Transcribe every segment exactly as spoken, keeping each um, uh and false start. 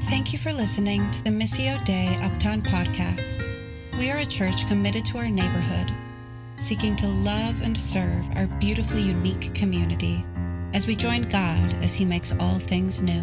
Thank you for listening to the Missio Dei Uptown podcast. We are a church committed to our neighborhood, seeking to love and serve our beautifully unique community as we join God as He makes all things new.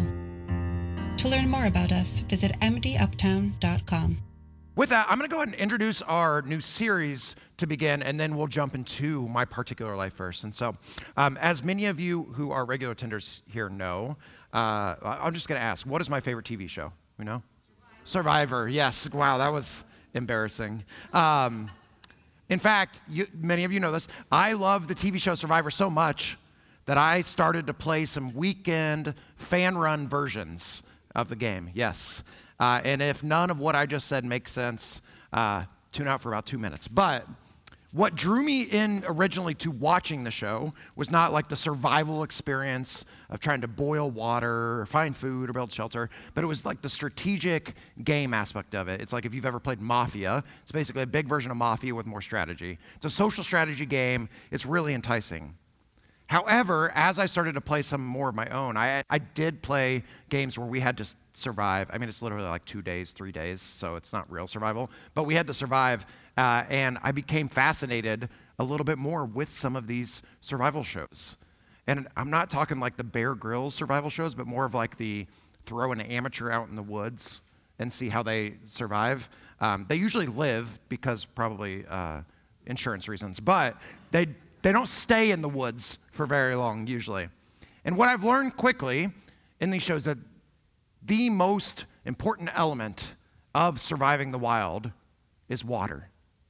To learn more about us, visit m d uptown dot com. With that, I'm going to go ahead and introduce our new series to begin, and then we'll jump into my particular life verse. And so, um, as many of you who are regular attenders here know, uh, I'm just going to ask, what is my favorite T V show? You know? Survivor, yes. Wow, that was embarrassing. Um, in fact, you, many of you know this, I love the T V show Survivor so much that I started to play some weekend fan-run versions of the game, yes. Uh, and if none of what I just said makes sense, uh, tune out for about two minutes. But what drew me in originally to watching the show was not like the survival experience of trying to boil water or find food or build shelter, but it was like the strategic game aspect of it. It's like if you've ever played Mafia, it's basically a big version of Mafia with more strategy. It's a social strategy game. It's really enticing. However, as I started to play some more of my own, I, I did play games where we had to survive. I mean, it's literally like two days, three days, so it's not real survival. But we had to survive, uh, and I became fascinated a little bit more with some of these survival shows. And I'm not talking like the Bear Grylls survival shows, but more of like the throw an amateur out in the woods and see how they survive. Um, they usually live because probably uh, insurance reasons, but they They don't stay in the woods for very long, usually. And what I've learned quickly in these shows that the most important element of surviving the wild is water,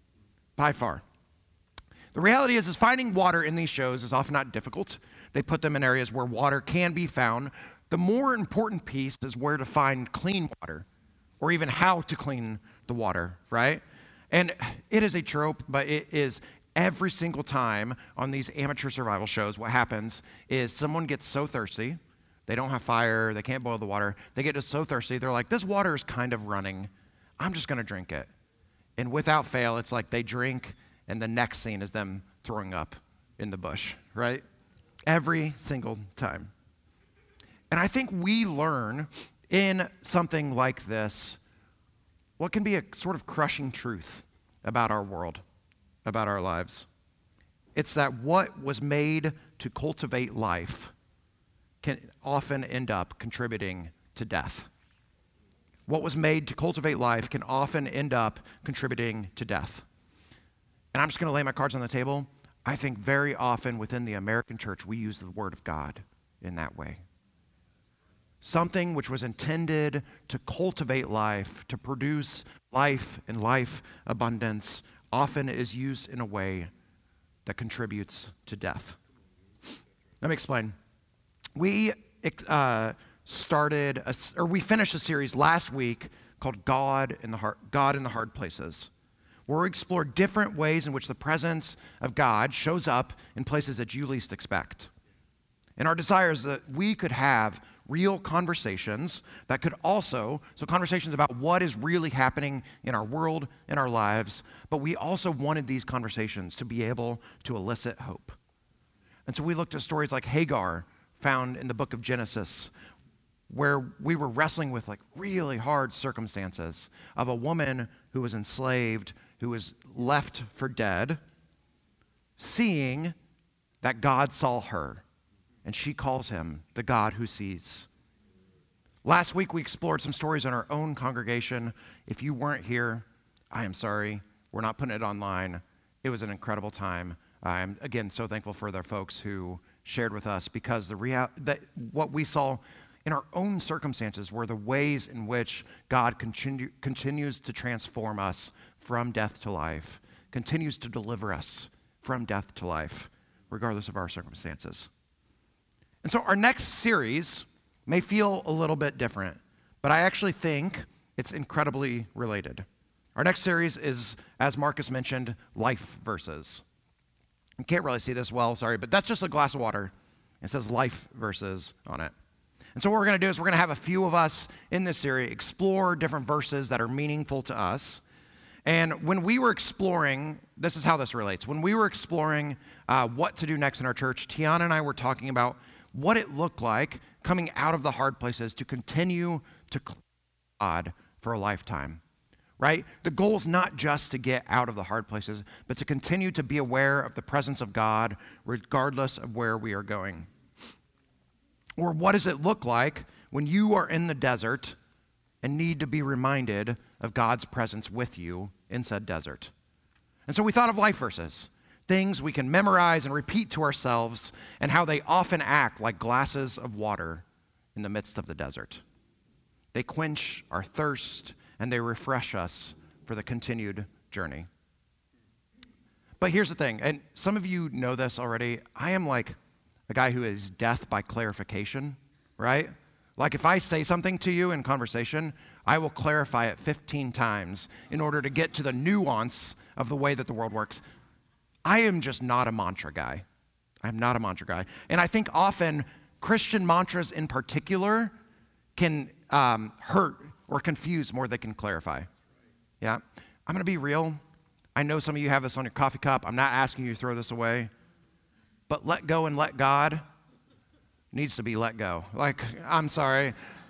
by far. The reality is, is finding water in these shows is often not difficult. They put them in areas where water can be found. The more important piece is where to find clean water, or even how to clean the water, right? And it is a trope, but it is every single time on these amateur survival shows, what happens is someone gets so thirsty, they don't have fire, they can't boil the water, they get just so thirsty, they're like, this water is kind of running, I'm just gonna drink it. And without fail, it's like they drink, and the next scene is them throwing up in the bush, right? Every single time. And I think we learn in something like this what can be a sort of crushing truth about our world, about our lives. It's that what was made to cultivate life can often end up contributing to death. What was made to cultivate life can often end up contributing to death. And I'm just going to lay my cards on the table. I think very often within the American church, we use the Word of God in that way. Something which was intended to cultivate life, to produce life and life abundance, often is used in a way that contributes to death. Let me explain. We uh, started, a, or we finished a series last week called God in the Hard, God in the Hard Places, where we explore different ways in which the presence of God shows up in places that you least expect. And our desire is that we could have real conversations that could also, so conversations about what is really happening in our world, in our lives, but we also wanted these conversations to be able to elicit hope. And so we looked at stories like Hagar, found in the book of Genesis, where we were wrestling with like really hard circumstances of a woman who was enslaved, who was left for dead, seeing that God saw her. And she calls him the God who sees. Last week, we explored some stories in our own congregation. If you weren't here, I am sorry. We're not putting it online. It was an incredible time. I'm, again, so thankful for the folks who shared with us, because the real, that what we saw in our own circumstances were the ways in which God continue, continues to transform us from death to life, continues to deliver us from death to life, regardless of our circumstances. And so our next series may feel a little bit different, but I actually think it's incredibly related. Our next series is, as Marcus mentioned, life verses. You can't really see this well, sorry, but that's just a glass of water. It says life verses on it. And so what we're going to do is we're going to have a few of us in this series explore different verses that are meaningful to us. And when we were exploring, this is how this relates. When we were exploring uh, what to do next in our church, Tiana and I were talking about what it looked like coming out of the hard places to continue to God for a lifetime, right? The goal is not just to get out of the hard places, but to continue to be aware of the presence of God regardless of where we are going. Or what does it look like when you are in the desert and need to be reminded of God's presence with you in said desert? And so we thought of life verses, things we can memorize and repeat to ourselves, and how they often act like glasses of water in the midst of the desert. They quench our thirst and they refresh us for the continued journey. But here's the thing, and some of you know this already, I am like a guy who is death by clarification, right? Like if I say something to you in conversation, I will clarify it fifteen times in order to get to the nuance of the way that the world works. I am just not a mantra guy. I'm not a mantra guy. And I think often Christian mantras in particular can um, hurt or confuse more than they can clarify. Yeah? I'm going to be real. I know some of you have this on your coffee cup. I'm not asking you to throw this away. But let go and let God needs to be let go. Like, I'm sorry.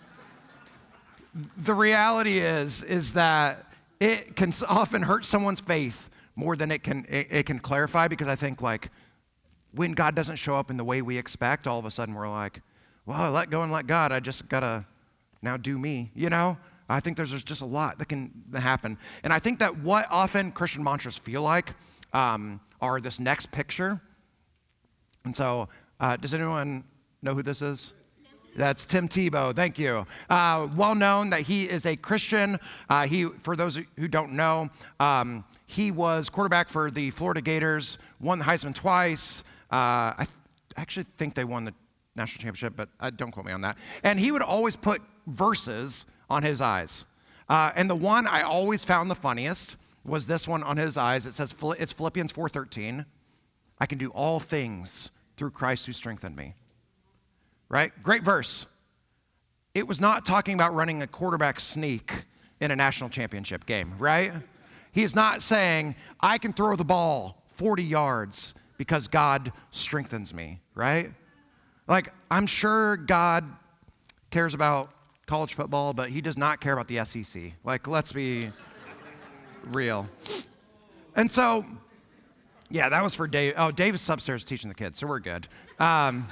The reality is, is that it can often hurt someone's faith more than it can, it, it can clarify, because I think like when God doesn't show up in the way we expect, all of a sudden we're like, well, I let go and let God. I just got to now do me, you know? I think there's just a lot that can happen. And I think that what often Christian mantras feel like um, are this next picture. And so, uh, does anyone know who this is? That's Tim Tebow. Thank you. Uh, well known that he is a Christian. Uh, he, for those who don't know, um, he was quarterback for the Florida Gators, won the Heisman twice. Uh, I th- actually think they won the national championship, but uh, don't quote me on that. And he would always put verses on his eyes. Uh, and the one I always found the funniest was this one on his eyes. It says, it's Philippians four thirteen. I can do all things through Christ who strengthened me. Right? Great verse. It was not talking about running a quarterback sneak in a national championship game, right? He is not saying, I can throw the ball forty yards because God strengthens me, right? Like, I'm sure God cares about college football, but he does not care about the S E C. Like, let's be real. And so, yeah, that was for Dave. Oh, Dave is upstairs teaching the kids, so we're good. Um,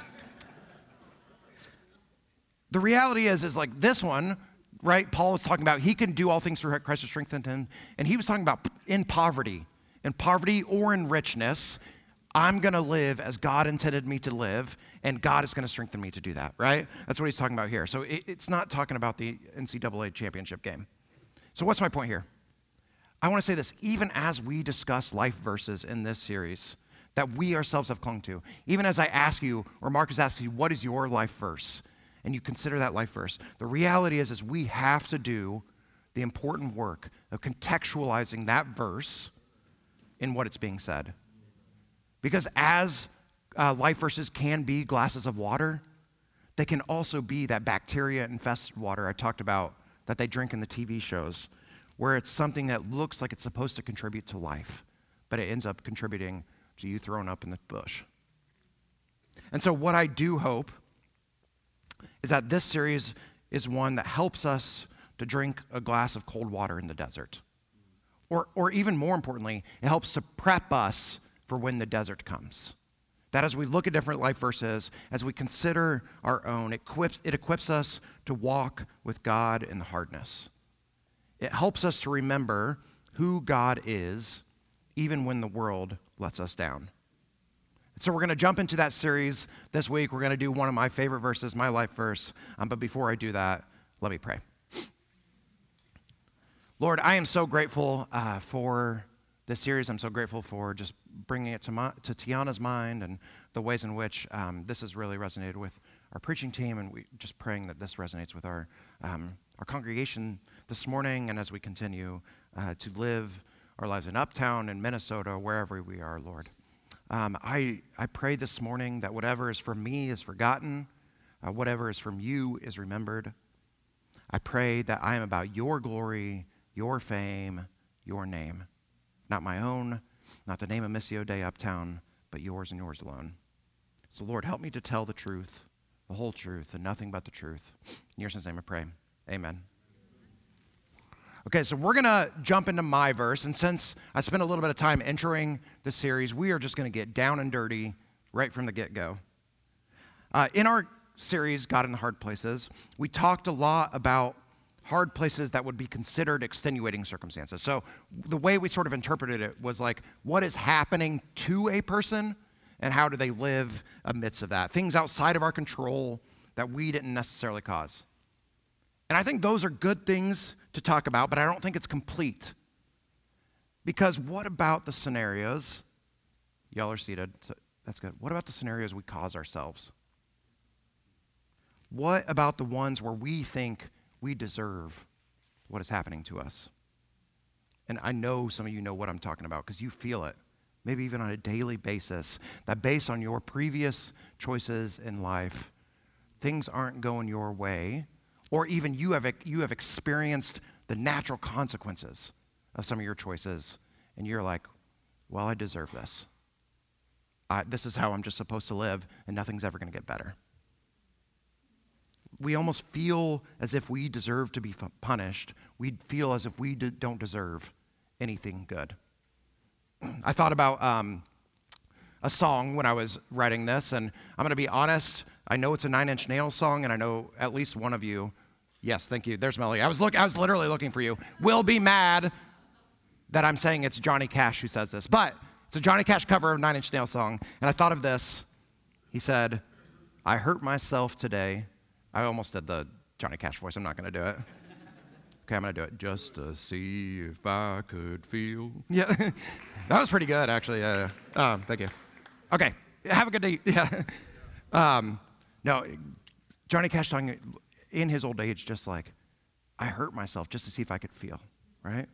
the reality is, is like this one, right? Paul was talking about he can do all things through Christ who strengthened him, and he was talking about in poverty, in poverty or in richness, I'm going to live as God intended me to live, and God is going to strengthen me to do that, right? That's what he's talking about here. So it, it's not talking about the N C double A championship game. So what's my point here? I want to say this, even as we discuss life verses in this series that we ourselves have clung to, even as I ask you, or Marcus asks you, what is your life verse? And you consider that life verse. The reality is, is we have to do the important work of contextualizing that verse in what it's being said. Because as uh, life verses can be glasses of water, they can also be that bacteria-infested water I talked about that they drink in the T V shows, where it's something that looks like it's supposed to contribute to life, but it ends up contributing to you thrown up in the bush. And so what I do hope is that this series is one that helps us to drink a glass of cold water in the desert. Or, or even more importantly, it helps to prep us for when the desert comes. That as we look at different life verses, as we consider our own, it equips, it equips us to walk with God in the hardness. It helps us to remember who God is, even when the world lets us down. So we're going to jump into that series this week. We're going to do one of my favorite verses, my life verse. Um, but before I do that, let me pray. Lord, I am so grateful uh, for this series. I'm so grateful for just bringing it to, my, to Tiana's mind and the ways in which um, this has really resonated with our preaching team, and we just praying that this resonates with our um, our congregation this morning, and as we continue uh, to live our lives in Uptown, in Minnesota, wherever we are, Lord. Um, I, I pray this morning that whatever is from me is forgotten, uh, whatever is from you is remembered. I pray that I am about your glory, your fame, your name. Not my own, not the name of Missio Dei Uptown, but yours and yours alone. So Lord, help me to tell the truth, the whole truth, and nothing but the truth. In your son's name I pray. Amen. Okay, so we're going to jump into my verse, and since I spent a little bit of time entering the series, we are just going to get down and dirty right from the get-go. Uh, in our series, God in the Hard Places, we talked a lot about hard places that would be considered extenuating circumstances. So the way we sort of interpreted it was like, what is happening to a person, and how do they live amidst of that? Things outside of our control that we didn't necessarily cause. And I think those are good things to talk about, but I don't think it's complete. Because what about the scenarios? Y'all are seated, so that's good. What about the scenarios we cause ourselves? What about the ones where we think we deserve what is happening to us? And I know some of you know what I'm talking about because you feel it, maybe even on a daily basis, that based on your previous choices in life, things aren't going your way, or even you have you have experienced the natural consequences of some of your choices, and you're like, well, I deserve this. I, this is how I'm just supposed to live, and nothing's ever going to get better. We almost feel as if we deserve to be f- punished. We feel as if we d- don't deserve anything good. I thought about um, a song when I was writing this, and I'm going to be honest, I know it's a Nine Inch Nails song, and I know at least one of you, yes, thank you, there's Melody. I was look, I was literally looking for you, will be mad that I'm saying it's Johnny Cash who says this, but it's a Johnny Cash cover of a Nine Inch Nails song, and I thought of this. He said, I hurt myself today. I almost did the Johnny Cash voice. I'm not going to do it. Okay, I'm going to do it. Just to see if I could feel. Yeah, that was pretty good, actually. Uh, um, thank you. Okay, have a good day. Yeah. Um, no, Johnny Cash talking in his old age, just like, I hurt myself just to see if I could feel, right?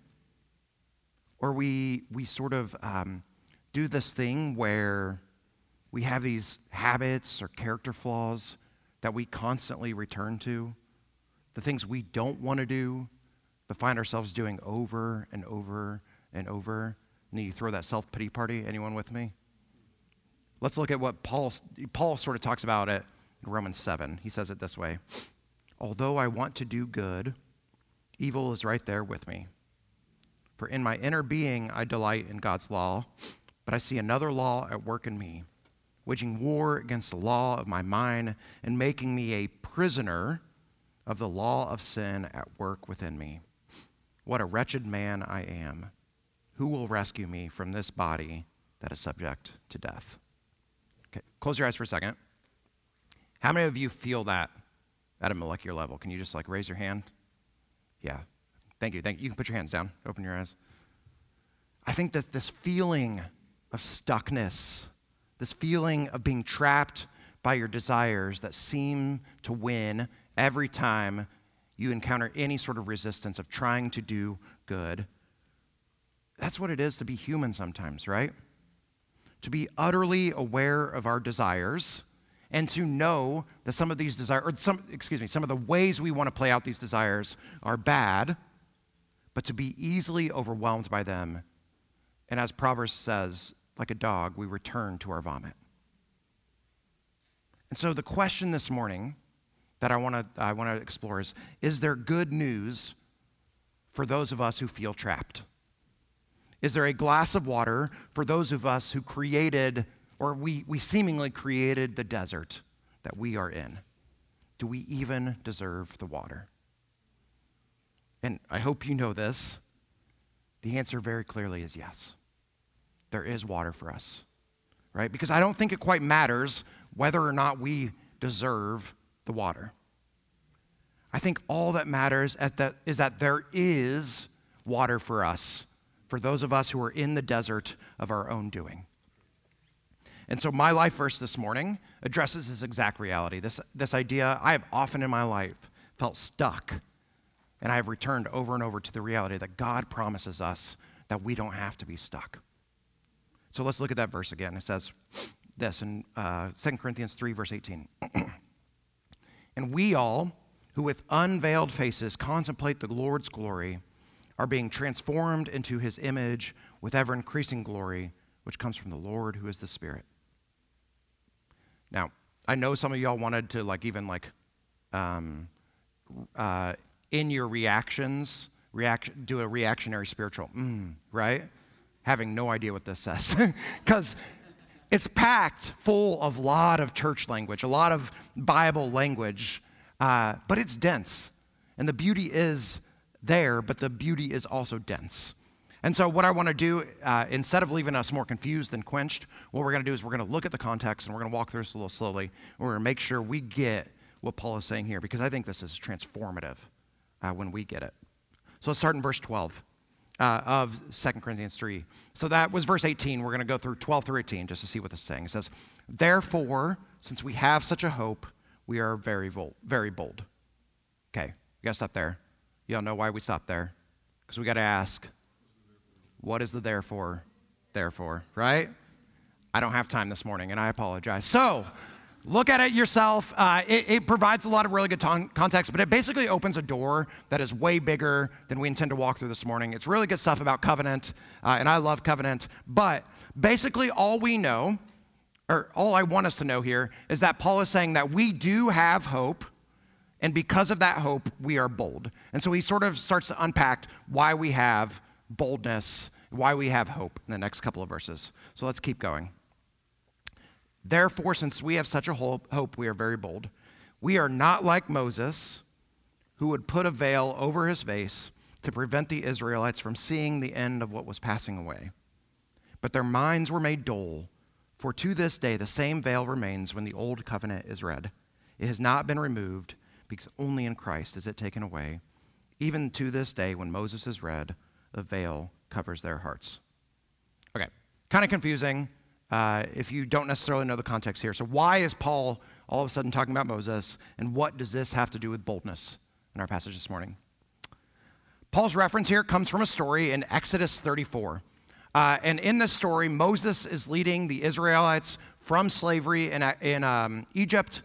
Or we we sort of um, do this thing where we have these habits or character flaws that we constantly return to, the things we don't want to do, but find ourselves doing over and over and over. And then you throw that self-pity party. Anyone with me? Let's look at what Paul, Paul sort of talks about it in Romans seven. He says it this way. Although I want to do good, evil is right there with me. For in my inner being I delight in God's law, but I see another law at work in me, waging war against the law of my mind and making me a prisoner of the law of sin at work within me. What a wretched man I am. Who will rescue me from this body that is subject to death? Okay, close your eyes for a second. How many of you feel that at a molecular level? Can you just like raise your hand? Yeah. Thank you. Thank you. You can put your hands down. Open your eyes. I think that this feeling of stuckness, this feeling of being trapped by your desires that seem to win every time you encounter any sort of resistance of trying to do good, that's what it is to be human sometimes, right? To be utterly aware of our desires and to know that some of these desires, or some, excuse me, some of the ways we want to play out these desires are bad, but to be easily overwhelmed by them. And as Proverbs says, like a dog, we return to our vomit. And so the question this morning that I want to I want to explore is, is there good news for those of us who feel trapped? Is there a glass of water for those of us who created, or we, we seemingly created the desert that we are in? Do we even deserve the water? And I hope you know this. The answer very clearly is yes. There is water for us, right? Because I don't think it quite matters whether or not we deserve the water. I think all that matters at that is that there is water for us, for those of us who are in the desert of our own doing. And so my life verse this morning addresses this exact reality, this, this idea. I have often in my life felt stuck, and I have returned over and over to the reality that God promises us that we don't have to be stuck. So let's look at that verse again. It says this in uh, Second Corinthians three, verse eighteen. And we all, who with unveiled faces contemplate the Lord's glory, are being transformed into his image with ever-increasing glory, which comes from the Lord, who is the Spirit. Now, I know some of y'all wanted to like even like um, uh, in your reactions reaction, do a reactionary spiritual, mm, right? Having no idea what this says. Because it's packed full of a lot of church language, a lot of Bible language, uh, but it's dense. And the beauty is there, but the beauty is also dense. And so what I want to do, uh, instead of leaving us more confused than quenched, what we're going to do is we're going to look at the context and we're going to walk through this a little slowly. And we're going to make sure we get what Paul is saying here, because I think this is transformative uh, when we get it. So let's start in verse twelve uh, of Second Corinthians three. So that was verse eighteen. We're going to go through twelve through eighteen just to see what this is saying. It says, therefore, since we have such a hope, we are very bold. Very bold. Okay, you got to stop there. You all know why we stopped there? Because we got to ask, what is the therefore, therefore, right? I don't have time this morning, and I apologize. So, look at it yourself. Uh, it, it provides a lot of really good ton- context, but it basically opens a door that is way bigger than we intend to walk through this morning. It's really good stuff about covenant, uh, and I love covenant. But basically all we know, or all I want us to know here, is that Paul is saying that we do have hope, and because of that hope, we are bold. And so he sort of starts to unpack why we have boldness, why we have hope in the next couple of verses. So let's keep going. Therefore, since we have such a hope, we are very bold. We are not like Moses, who would put a veil over his face to prevent the Israelites from seeing the end of what was passing away. But their minds were made dull, for to this day the same veil remains when the old covenant is read. It has not been removed, because only in Christ is it taken away. Even to this day, when Moses is read, a veil covers their hearts. Okay, kind of confusing. Uh, if you don't necessarily know the context here. So why is Paul all of a sudden talking about Moses, and what does this have to do with boldness in our passage this morning? Paul's reference here comes from a story in Exodus thirty-four. Uh, and in this story, Moses is leading the Israelites from slavery in, in um, Egypt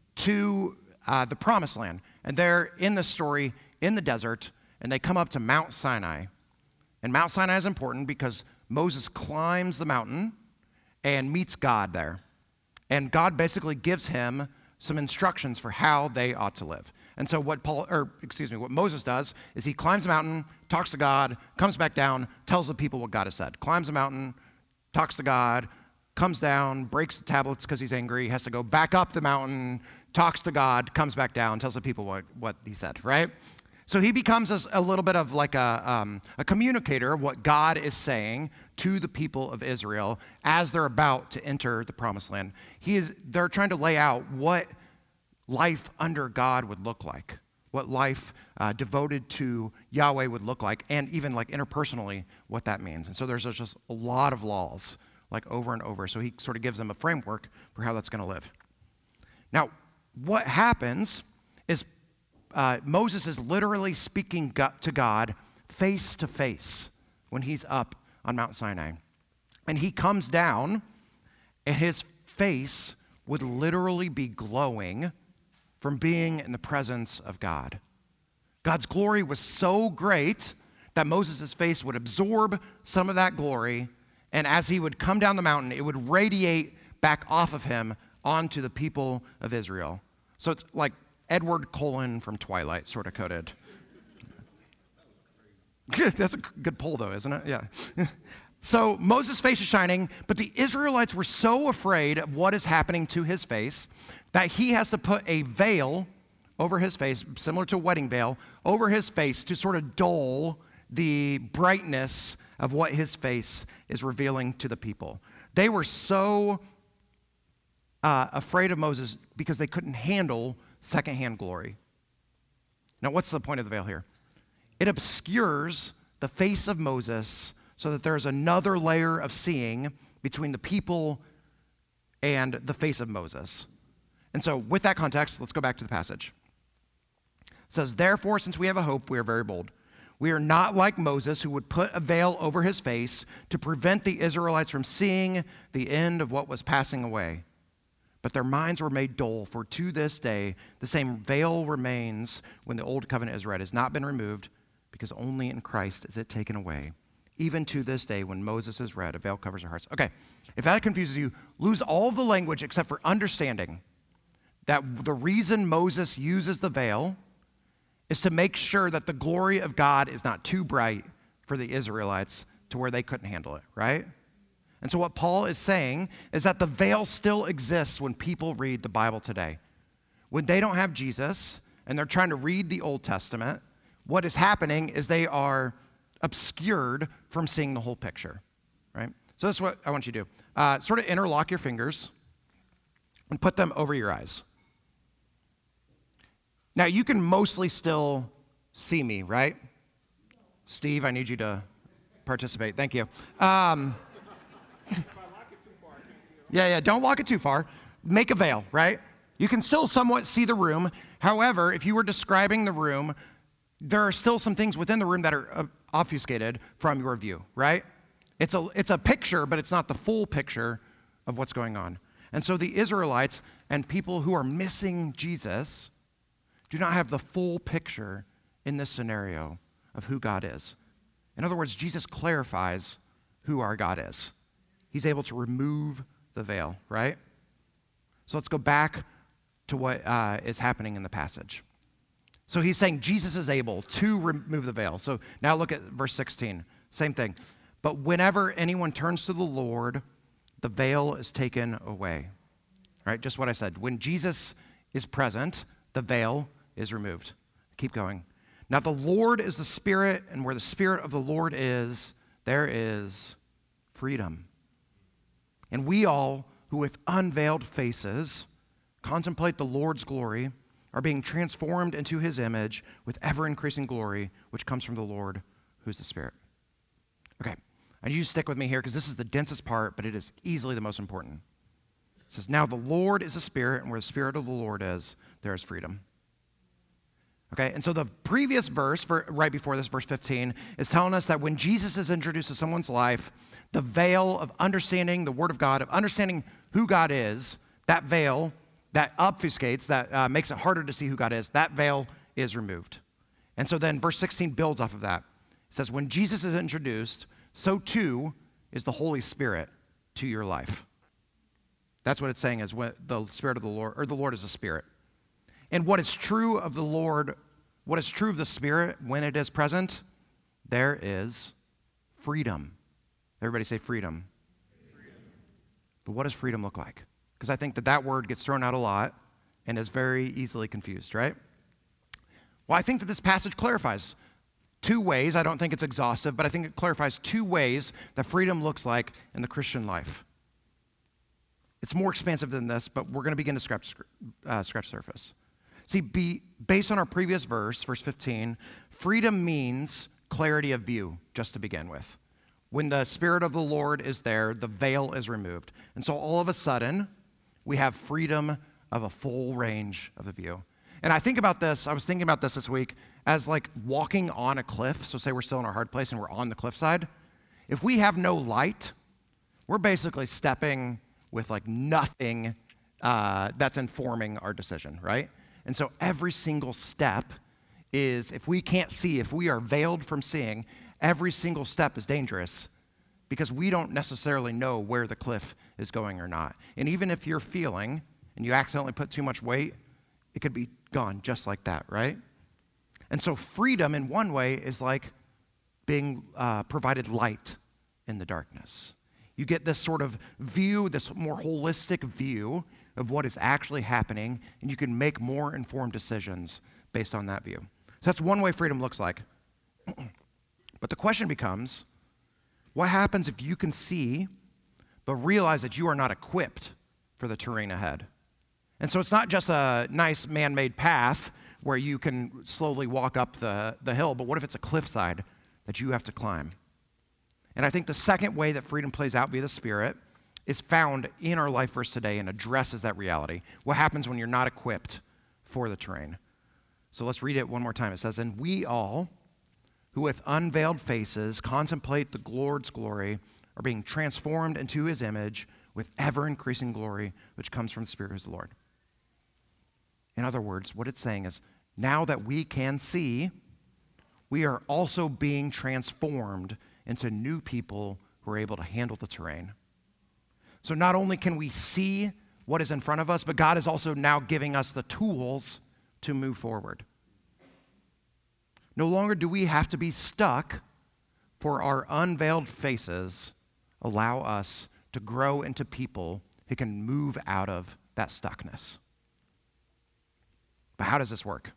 to uh, the Promised Land. And they're in the story in the desert, and they come up to Mount Sinai. And Mount Sinai is important because Moses climbs the mountain and meets God there. And God basically gives him some instructions for how they ought to live. And so what Paul, or excuse me, what Moses does is he climbs the mountain, talks to God, comes back down, tells the people what God has said. Climbs the mountain, talks to God, comes down, breaks the tablets because he's angry, has to go back up the mountain, talks to God, comes back down, tells the people what, what he said, right? So he becomes a, a little bit of like a, um, a communicator of what God is saying to the people of Israel as they're about to enter the Promised Land. He is, they're trying to lay out what life under God would look like, what life uh, devoted to Yahweh would look like, and even like interpersonally what that means. And so there's just a lot of laws, like over and over. So he sort of gives them a framework for how that's going to live. Now, what happens is Uh, Moses is literally speaking to God face to face when he's up on Mount Sinai. And he comes down, and his face would literally be glowing from being in the presence of God. God's glory was so great that Moses' face would absorb some of that glory, and as he would come down the mountain, it would radiate back off of him onto the people of Israel. So it's like Edward Cullen from Twilight, sort of coded. That's a good pull, though, isn't it? Yeah. So Moses' face is shining, but the Israelites were so afraid of what is happening to his face that he has to put a veil over his face, similar to a wedding veil, over his face to sort of dull the brightness of what his face is revealing to the people. They were so uh, afraid of Moses because they couldn't handle secondhand glory. Now, what's the point of the veil here? It obscures the face of Moses so that there's another layer of seeing between the people and the face of Moses. And so with that context, let's go back to the passage. It says, therefore, since we have a hope, we are very bold. We are not like Moses, who would put a veil over his face to prevent the Israelites from seeing the end of what was passing away. But their minds were made dull, for to this day the same veil remains when the old covenant is read. It has not been removed, because only in Christ is it taken away. Even to this day, when Moses is read, a veil covers their hearts. Okay, if that confuses you, lose all of the language except for understanding that the reason Moses uses the veil is to make sure that the glory of God is not too bright for the Israelites to where they couldn't handle it, right? And so what Paul is saying is that the veil still exists when people read the Bible today. When they don't have Jesus and they're trying to read the Old Testament, what is happening is they are obscured from seeing the whole picture, right? So that's what I want you to do. Uh, sort of interlock your fingers and put them over your eyes. Now, you can mostly still see me, right? Steve, I need you to participate. Thank you. Um, yeah, yeah, don't lock it too far. Make a veil, right? You can still somewhat see the room. However, if you were describing the room, there are still some things within the room that are obfuscated from your view, right? It's a, it's a picture, but it's not the full picture of what's going on. And so the Israelites and people who are missing Jesus do not have the full picture in this scenario of who God is. In other words, Jesus clarifies who our God is. He's able to remove the veil, right? So let's go back to what uh, is happening in the passage. So he's saying Jesus is able to remove the veil. So now look at verse sixteen. Same thing. But whenever anyone turns to the Lord, the veil is taken away. Right? Just what I said. When Jesus is present, the veil is removed. Keep going. Now the Lord is the Spirit, and where the Spirit of the Lord is, there is freedom. And we all, who with unveiled faces contemplate the Lord's glory, are being transformed into his image with ever-increasing glory, which comes from the Lord, who's the Spirit. Okay, I need you to stick with me here because this is the densest part, but it is easily the most important. It says, now the Lord is a Spirit, and where the Spirit of the Lord is, there is freedom. Okay, and so the previous verse, for, right before this, verse fifteen, is telling us that when Jesus is introduced to someone's life, the veil of understanding the Word of God, of understanding who God is, that veil that obfuscates, that uh, makes it harder to see who God is, that veil is removed. And so then verse sixteen builds off of that. It says, when Jesus is introduced, so too is the Holy Spirit to your life. That's what it's saying is when the Spirit of the Lord, or the Lord is a Spirit. And what is true of the Lord, what is true of the Spirit when it is present, there is freedom. Everybody say freedom. Freedom. But what does freedom look like? Because I think that that word gets thrown out a lot and is very easily confused, right? Well, I think that this passage clarifies two ways. I don't think it's exhaustive, but I think it clarifies two ways that freedom looks like in the Christian life. It's more expansive than this, but we're going to begin to scratch, uh, scratch surface. See, be, based on our previous verse, verse fifteen, freedom means clarity of view, just to begin with. When the Spirit of the Lord is there, the veil is removed. And so all of a sudden, we have freedom of a full range of the view. And I think about this, I was thinking about this this week, as like walking on a cliff. So say we're still in our hard place and we're on the cliffside. If we have no light, we're basically stepping with like nothing uh, that's informing our decision, right? And so every single step is, if we can't see, if we are veiled from seeing, every single step is dangerous because we don't necessarily know where the cliff is going or not. And even if you're feeling and you accidentally put too much weight, it could be gone just like that, right? And so freedom in one way is like being uh, provided light in the darkness. You get this sort of view, this more holistic view of what is actually happening, and you can make more informed decisions based on that view. So that's one way freedom looks like. But the question becomes, what happens if you can see, but realize that you are not equipped for the terrain ahead? And so it's not just a nice man-made path where you can slowly walk up the, the hill, but what if it's a cliffside that you have to climb? And I think the second way that freedom plays out via the Spirit is found in our life verse today and addresses that reality. What happens when you're not equipped for the terrain? So let's read it one more time. It says, and we all, who with unveiled faces contemplate the Lord's glory, are being transformed into his image with ever-increasing glory, which comes from the Spirit of the Lord. In other words, what it's saying is, now that we can see, we are also being transformed into new people who are able to handle the terrain. So not only can we see what is in front of us, but God is also now giving us the tools to move forward. No longer do we have to be stuck, for our unveiled faces allow us to grow into people who can move out of that stuckness. But how does this work?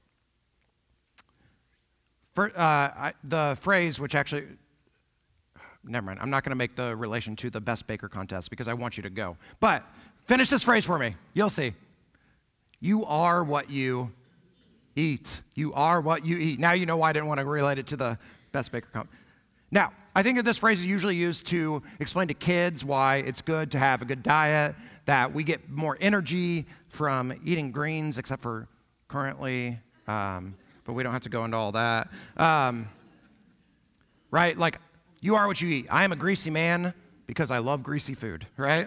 For, uh, I, the phrase, which actually, never mind, I'm not going to make the relation to the best baker contest because I want you to go. But finish this phrase for me. You'll see. You are what you eat. You are what you eat. Now you know why I didn't want to relate it to the best baker contest. Now, I think that this phrase is usually used to explain to kids why it's good to have a good diet, that we get more energy from eating greens, except for currently, um, but we don't have to go into all that. Um, right? Like, you are what you eat. I am a greasy man because I love greasy food, right?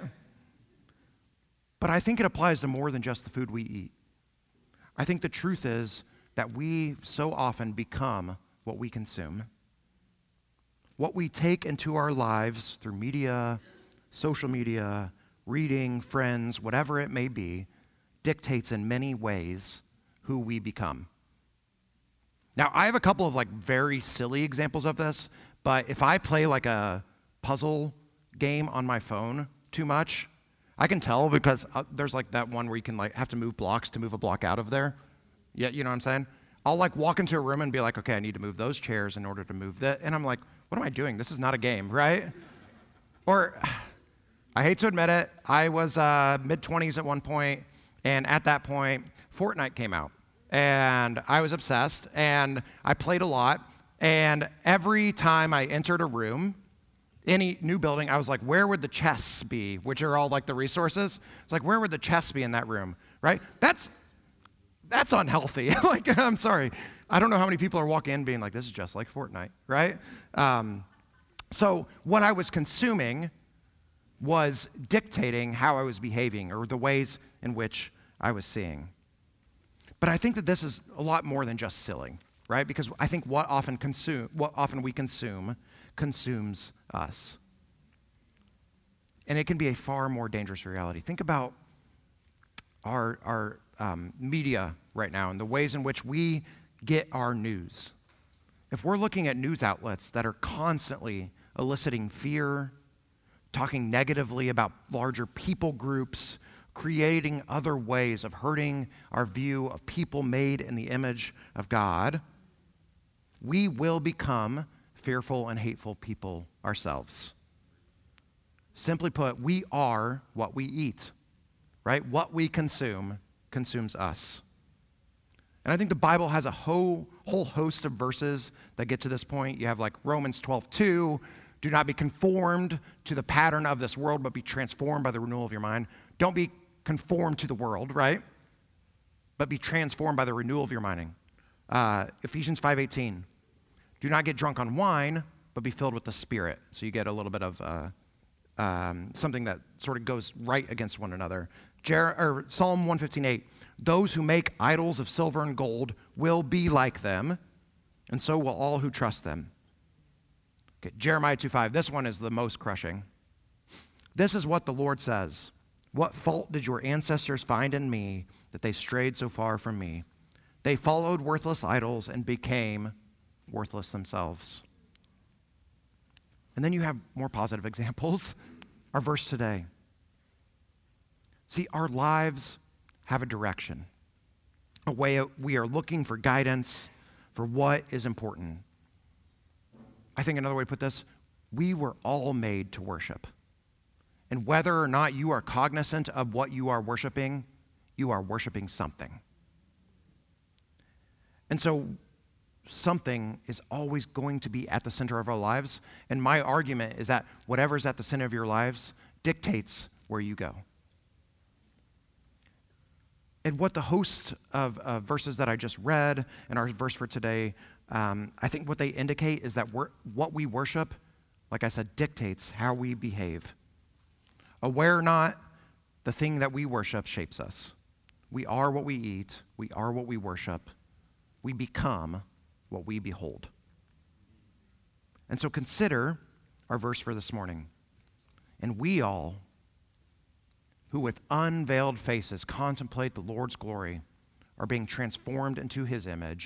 But I think it applies to more than just the food we eat. I think the truth is that we so often become what we consume. What we take into our lives through media, social media, reading, friends, whatever it may be, dictates in many ways who we become. Now, I have a couple of like very silly examples of this, but if I play like a puzzle game on my phone too much, I can tell because uh, there's like that one where you can like have to move blocks to move a block out of there. Yeah, you know what I'm saying? I'll like walk into a room and be like, okay, I need to move those chairs in order to move that. And I'm like, what am I doing? This is not a game, right? Or, I hate to admit it, I was uh, mid-twenties at one point, and at that point, Fortnite came out. And I was obsessed, and I played a lot, and every time I entered a room, any new building, I was like, where would the chests be? Which are all like the resources. It's like, where would the chests be in that room, right? That's that's unhealthy. Like, I'm sorry. I don't know how many people are walking in being like, this is just like Fortnite, right? Um, so what I was consuming was dictating how I was behaving or the ways in which I was seeing. But I think that this is a lot more than just silly, right? Because I think what often consume, what often we consume consumes us. And it can be a far more dangerous reality. Think about our, our um, media right now and the ways in which we get our news. If we're looking at news outlets that are constantly eliciting fear, talking negatively about larger people groups, creating other ways of hurting our view of people made in the image of God, we will become fearful and hateful people ourselves. Simply put, we are what we eat, right? What we consume consumes us. And I think the Bible has a whole, whole host of verses that get to this point. You have like Romans twelve two, do not be conformed to the pattern of this world, but be transformed by the renewal of your mind. Don't be conformed to the world, right? But be transformed by the renewal of your mind. Uh, Ephesians five eighteen, do not get drunk on wine, but be filled with the Spirit. So you get a little bit of uh, um, something that sort of goes right against one another. Jer- or Psalm one fifteen eight, those who make idols of silver and gold will be like them, and so will all who trust them. Okay, Jeremiah two five, this one is the most crushing. This is what the Lord says. What fault did your ancestors find in me that they strayed so far from me? They followed worthless idols and became worthless themselves. And then you have more positive examples. Our verse today. See, our lives have a direction, a way we are looking for guidance for what is important. I think another way to put this, we were all made to worship. And whether or not you are cognizant of what you are worshiping, you are worshiping something. And so something is always going to be at the center of our lives. And my argument is that whatever is at the center of your lives dictates where you go. And what the host of uh, verses that I just read and our verse for today, um, I think what they indicate is that we're, what we worship, like I said, dictates how we behave. Aware or not, the thing that we worship shapes us. We are what we eat. We are what we worship. We become what we behold. And so consider our verse for this morning. And we all, who with unveiled faces contemplate the Lord's glory, are being transformed into his image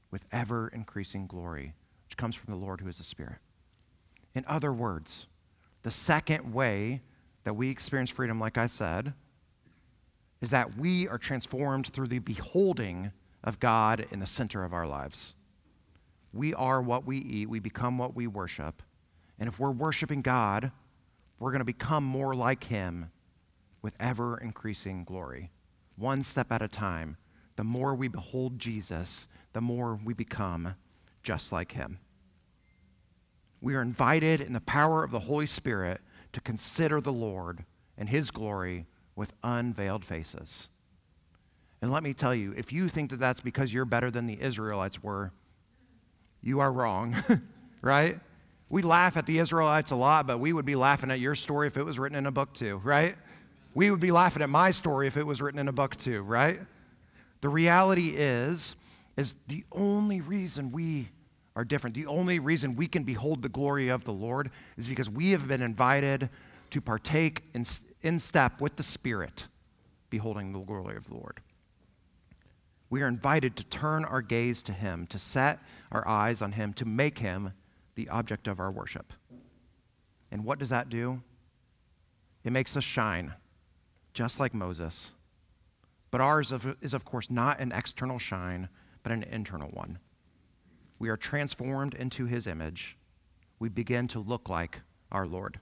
with ever-increasing glory, which comes from the Lord who is the Spirit. In other words, the second way that we experience freedom, like I said, is that we are transformed through the beholding of God in the center of our lives. We are what we eat. We become what we worship. And if we're worshiping God, we're going to become more like him with ever-increasing glory. One step at a time. The more we behold Jesus, the more we become just like him. We are invited in the power of the Holy Spirit to consider the Lord and his glory with unveiled faces. And let me tell you, if you think that that's because you're better than the Israelites were, you are wrong, right? We laugh at the Israelites a lot, but we would be laughing at your story if it was written in a book too, right? We would be laughing at my story if it was written in a book too, right? The reality is, is the only reason we are different, the only reason we can behold the glory of the Lord is because we have been invited to partake in, in step with the Spirit, beholding the glory of the Lord. We are invited to turn our gaze to him, to set our eyes on him, to make him the object of our worship. And what does that do? It makes us shine, just like Moses. But ours is, of course, not an external shine, but an internal one. We are transformed into his image. We begin to look like our Lord.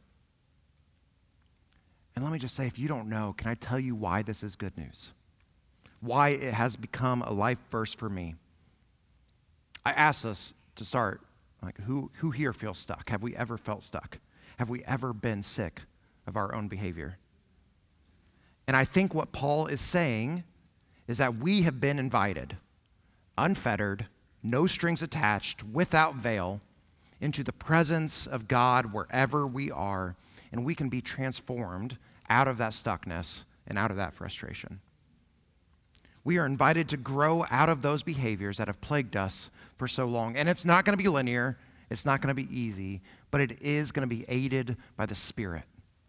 And let me just say, if you don't know, can I tell you why this is good news? Why it has become a life verse for me. I asked us to start, like, who, who here feels stuck? Have we ever felt stuck? Have we ever been sick of our own behavior? And I think what Paul is saying is that we have been invited, unfettered, no strings attached, without veil, into the presence of God wherever we are, and we can be transformed out of that stuckness and out of that frustration. We are invited to grow out of those behaviors that have plagued us for so long. And it's not going to be linear, it's not going to be easy, but it is going to be aided by the Spirit.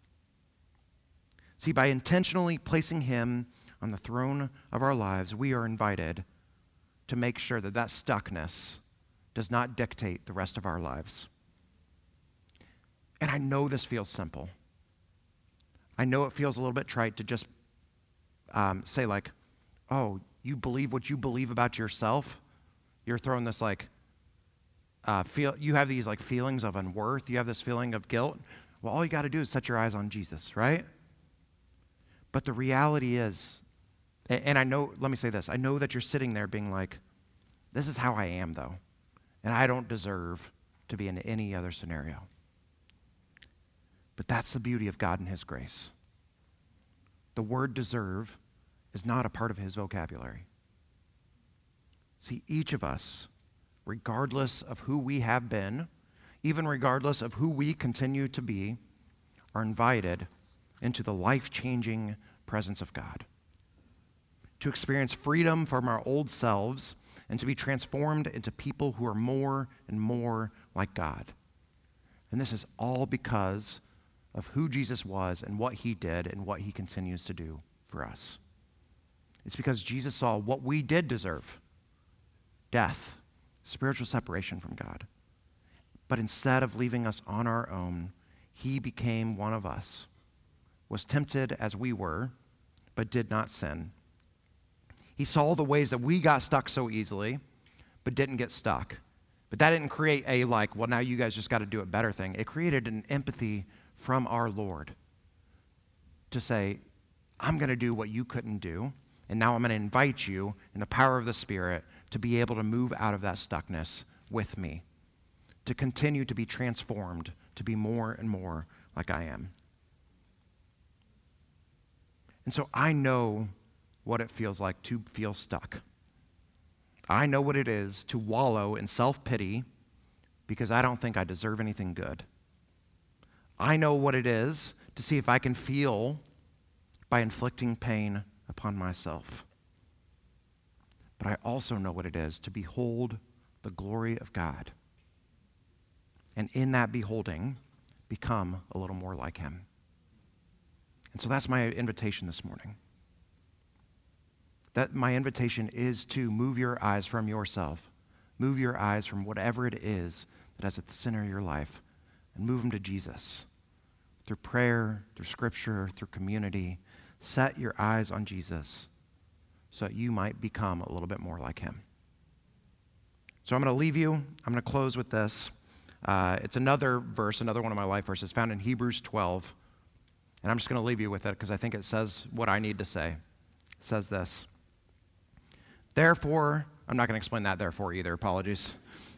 See, by intentionally placing him on the throne of our lives, we are invited to make sure that that stuckness does not dictate the rest of our lives. And I know this feels simple. I know it feels a little bit trite to just um, say like, oh, you believe what you believe about yourself? You're throwing this like, uh, feel. you have these like feelings of unworth. You have this feeling of guilt. Well, all you got to do is set your eyes on Jesus, right? But the reality is, and I know, let me say this, I know that you're sitting there being like, this is how I am though, and I don't deserve to be in any other scenario. But that's the beauty of God and his grace. The word deserve is not a part of his vocabulary. See, each of us, regardless of who we have been, even regardless of who we continue to be, are invited into the life-changing presence of God, to experience freedom from our old selves and to be transformed into people who are more and more like God. And this is all because of who Jesus was and what he did and what he continues to do for us. It's because Jesus saw what we did deserve, death, spiritual separation from God. But instead of leaving us on our own, he became one of us, was tempted as we were, but did not sin. He saw the ways that we got stuck so easily, but didn't get stuck. But that didn't create a like, well, now you guys just got to do it better thing. It created an empathy from our Lord to say, I'm going to do what you couldn't do, and now I'm going to invite you in the power of the Spirit to be able to move out of that stuckness with me, to continue to be transformed, to be more and more like I am. And so I know what it feels like to feel stuck. I know what it is to wallow in self-pity because I don't think I deserve anything good. I know what it is to see if I can feel by inflicting pain upon myself. But I also know what it is to behold the glory of God. And in that beholding, become a little more like him. And so that's my invitation this morning. That my invitation is to move your eyes from yourself, Move your eyes from whatever it is that is at the center of your life and move them to Jesus. Through prayer, through scripture, through community, set your eyes on Jesus so that you might become a little bit more like him. So I'm going to leave you. I'm going to close with this. Uh, it's another verse, another one of my life verses found in Hebrews twelve. And I'm just going to leave you with it because I think it says what I need to say. It says this. Therefore, I'm not going to explain that therefore either, apologies.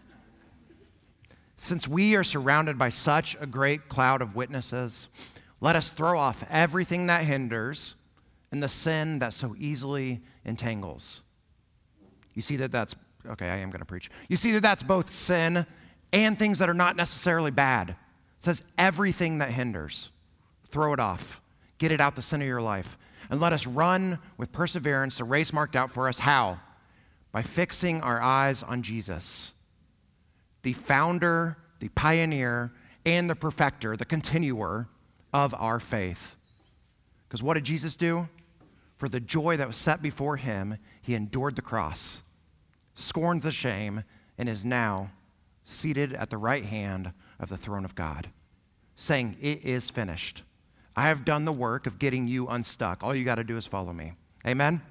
Since we are surrounded by such a great cloud of witnesses, let us throw off everything that hinders and the sin that so easily entangles. You see that that's, okay, I am going to preach. You see that that's both sin and things that are not necessarily bad. It says everything that hinders. Throw it off. Get it out the center of your life. And let us run with perseverance the race marked out for us. How? By fixing our eyes on Jesus, the founder, the pioneer, and the perfecter, the continuer of our faith. Because what did Jesus do? For the joy that was set before him, he endured the cross, scorned the shame, and is now seated at the right hand of the throne of God, saying, "It is finished. I have done the work of getting you unstuck. All you got to do is follow me." Amen?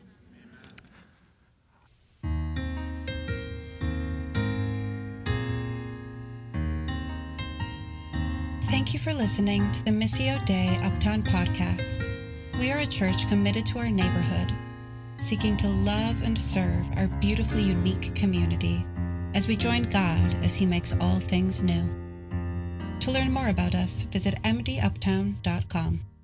Thank you for listening to the Missio Dei Uptown podcast. We are a church committed to our neighborhood, seeking to love and serve our beautifully unique community as we join God as he makes all things new. To learn more about us, visit m d uptown dot com.